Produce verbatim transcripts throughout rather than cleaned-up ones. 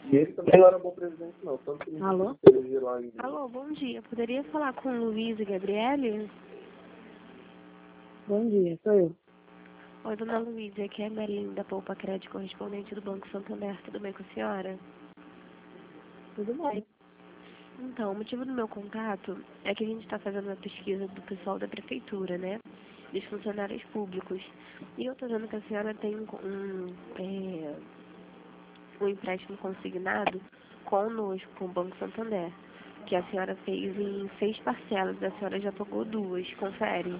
E ele também não era bom presidente, não. Tanto que ele Alô? se eleger lá em... Alô, bom dia. Poderia falar com Luiz e Gabriele? Bom dia, sou eu. Oi, dona Luísa, aqui é a Melinda da Poupa Crédito, correspondente do Banco Santander. Tudo bem com a senhora? Tudo bem. Então, o motivo do meu contato é que a gente está fazendo uma pesquisa do pessoal da prefeitura, né? Dos funcionários públicos. E eu estou vendo que a senhora tem um, um, é, um empréstimo consignado conosco, com o Banco Santander, que a senhora fez em seis parcelas, a senhora já pagou duas, confere?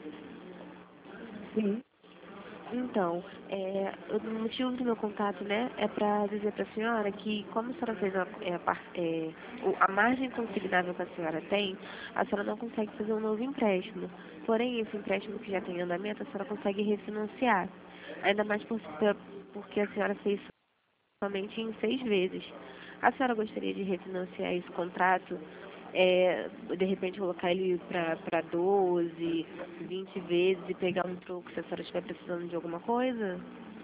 Sim. Então, é, o motivo do meu contato, né, é para dizer para a senhora que, como a senhora fez a, é, a, par- é, o- a margem consignável que a senhora tem, a senhora não consegue fazer um novo empréstimo. Porém, esse empréstimo que já tem em andamento, a senhora consegue refinanciar. Ainda mais por, por- porque a senhora fez somente em seis vezes. A senhora gostaria de refinanciar esse contrato, é, de repente colocar ele para doze, vinte vezes e pegar um troco se a senhora estiver precisando de alguma coisa?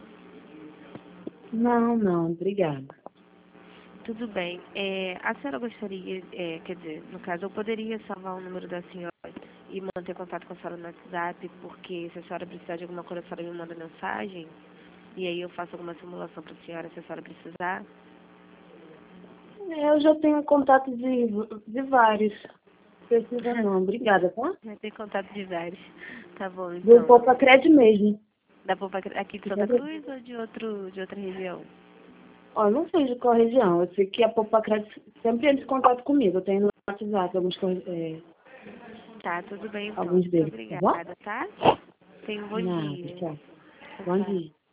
Não, não, obrigada. Tudo bem. É, a senhora gostaria, é, quer dizer, no caso, eu poderia salvar o número da senhora e manter contato com a senhora no WhatsApp, porque se a senhora precisar de alguma coisa, a senhora me manda mensagem, e aí eu faço alguma simulação para a senhora se a senhora precisar. Eu já tenho contato de, de vários. Precisa não, obrigada, tá? Já tem contato de vários. Tá bom, Do então. Poupa Crédito mesmo. Da Poupa Cre- aqui de Santa Cruz ou de, outro, de outra região? Ó, eu não sei de qual região. Eu sei que a Poupa Crédito sempre entra em contato comigo. Eu tenho no WhatsApp alguns, co- é, Tá, tudo bem então. alguns Muito deles, tá bom? obrigada, tá? Tenha um bom Nada, dia. tchau. Tchau, Bom tchau. dia.